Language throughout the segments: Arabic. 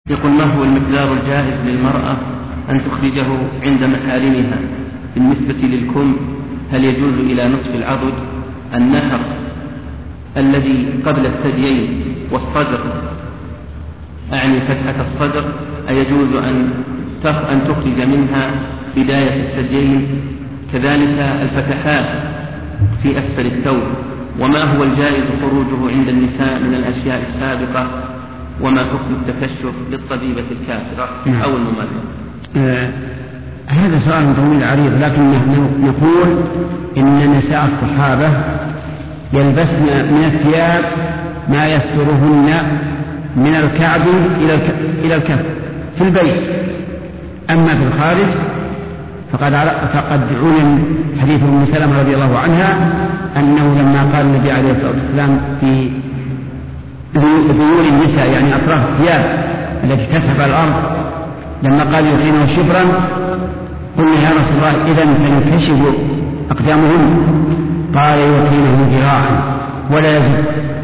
يقول: ما هو المقدار الجائز للمرأة أن تخرجه عند محارمها؟ بالنسبة للكم هل يجوز إلى نصف العضد؟ النهر الذي قبل الثديين والصدر، أعني فتحة الصدر، أيجوز أن تخرج منها بداية الثديين؟ كذلك الفتحات في أسفل الثوب، وما هو الجائز خروجه عند النساء من الأشياء السابقة؟ وما حكم التكشف للطبيبة الكافرة أو الممرضة؟ هذا سؤال طويل عريض، لكن نقول إن نساء الصحابة يلبسن من الثياب ما يسترهن من الكعب إلى الكف في البيت. أما في الخارج فقد علم حديث أم سلمة رضي الله عنها أنه لما قال النبي عليه الصلاة والسلام في ذيول النساء، يعني أطراف الثياب التي تسحب الأرض، لما قال يقينه شبرا قلنا يا رسول الله إذن تنكشف أقدامهن؟ قال يقينه ذراعا ولا يزيد.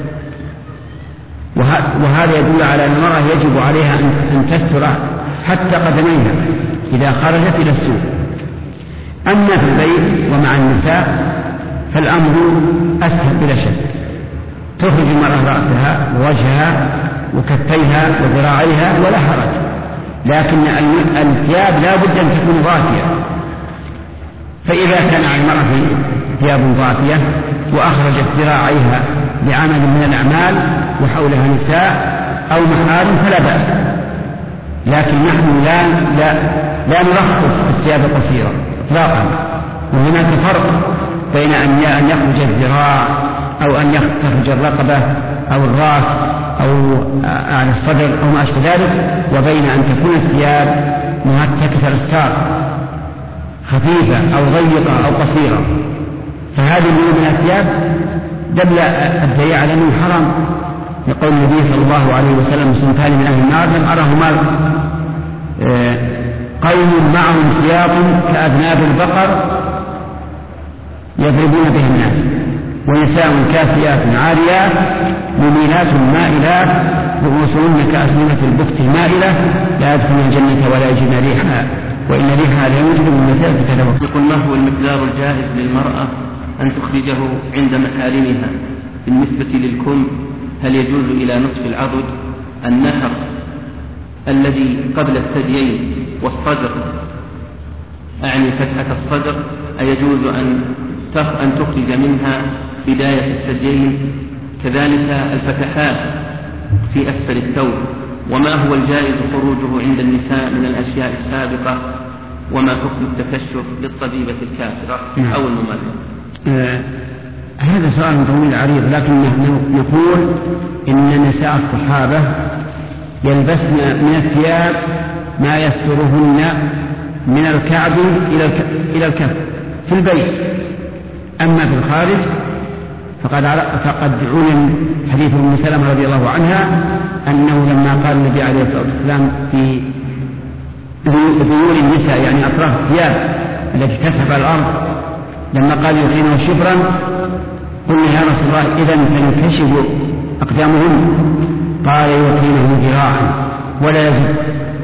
وهذا يدل على أن المرأة يجب عليها أن تستر حتى قدميها إذا خرجت إلى السوق. أما في البيت ومع النساء فالأمر أسهل بلا شك، تخرج المرأة رأسها ووجهها وكفيها وذراعيها ولا حرج، لكن الثياب لا بد أن تكون ضافية. فإذا كان على المرأة ثياب ضافية وأخرجت ذراعيها بعمل من الأعمال وحولها نساء أو محارم فلا بأس، لكن نحن لا نرخص الثياب القصيرة إطلاقا. وهناك فرق بين أن يخرج الذراع أو أن تخرج الرقبة أو الرأس أو أعلى الصدر أو ما أشبه ذلك، وبين أن تكون الثياب مهتكة الأستار خفيفة أو ضيقة أو قصيرة. فهذه من الثياب دل الدليل على أنه حرام، يقول النبي صلى الله عليه وسلم: صنفان من أهل النار لم أرهما قوم معهم ثياب كأذناب البقر يضربون بها الناس، ونساء كاسيات عاريات مميلات مائلات رؤوسهن كأسنمة البخت المائلة لا يدخلن الجنة ولا يجدن ريحها وإن ريحها لا يوجد من مسافة كذا. يقول: ما هو المقدار الجائز للمرأة أن تخرجه عند محارمها؟ بالنسبة للكم هل يجوز إلى نصف العضد؟ النهر الذي قبل الثديين والصدر، أعني فتحة الصدر، أيجوز أن تخرج منها بداية الثديين؟ كذلك الفتحات في أسفل الثوب، وما هو الجائز خروجه عند النساء من الأشياء السابقة؟ وما حكم التكشف للطبيبة الكافرة أو الممرضة؟ هذا سؤال طويل عريض، لكن نقول إن نساء الصحابة يلبسن من الثياب ما يسترهن من الكعب إلى الكف في البيت. أما في الخارج فقد علم حديث أم سلمة رضي الله عنها أنه لما قال النبي عليه الصلاة والسلام في ذيول النساء، يعني أطراف الثياب التي تسحب الأرض، لما قال يقينه شبرا قلنا يا رسول الله إذن تنكشف أقدامهن؟ قال يقينه ذراعا ولا يزيد.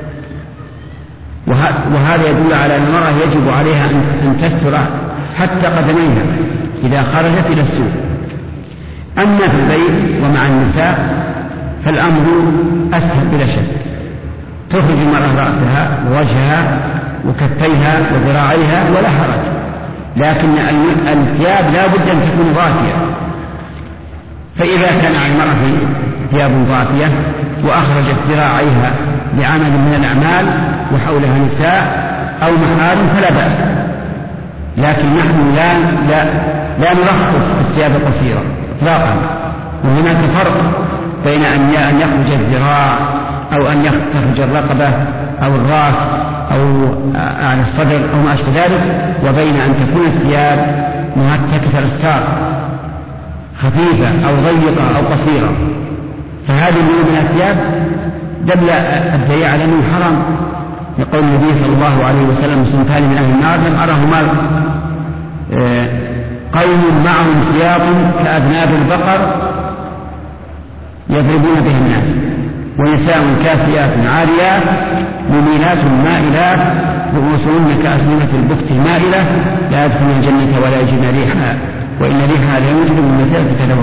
وهذا يدل على أن المرأة يجب عليها أن تستر حتى قدميها إذا خرجت إلى السوق. أما في البيت ومع النساء فالأمر أسهل بلا شك، تخرج المرأة رأسها ووجهها وكفيها وذراعيها ولا حرج، لكن الثياب لا بد أن تكون ضافية. فإذا كان على المرأة ثياب ضافية وأخرجت ذراعيها بعمل من الأعمال وحولها نساء أو محارم فلا بأس، لكن نحن لا نرخص الثياب القصيرة إطلاقا. وهناك فرق بين أن يخرج الذراع أو أن تخرج الرقبة أو الرأس أو أعلى الصدر أو ما أشبه ذلك، وبين أن تكون الثياب مهتكة الأستار خفيفة أو ضيقة أو قصيرة. فهذه من الثياب دل الدليل على أنه حرام، يقول النبي صلى الله عليه وسلم: صنفان من أهل النار لم أرهما قوم معهم ثياب كأذناب البقر يضربون بها الناس، ونساء كاسيات عاريات مميلات مائلات رؤوسهن كأسنمة البخت المائلة لا يدخلن الجنة ولا يجدن ريحها وإن ريحها لا يوجد من مسيرة كذا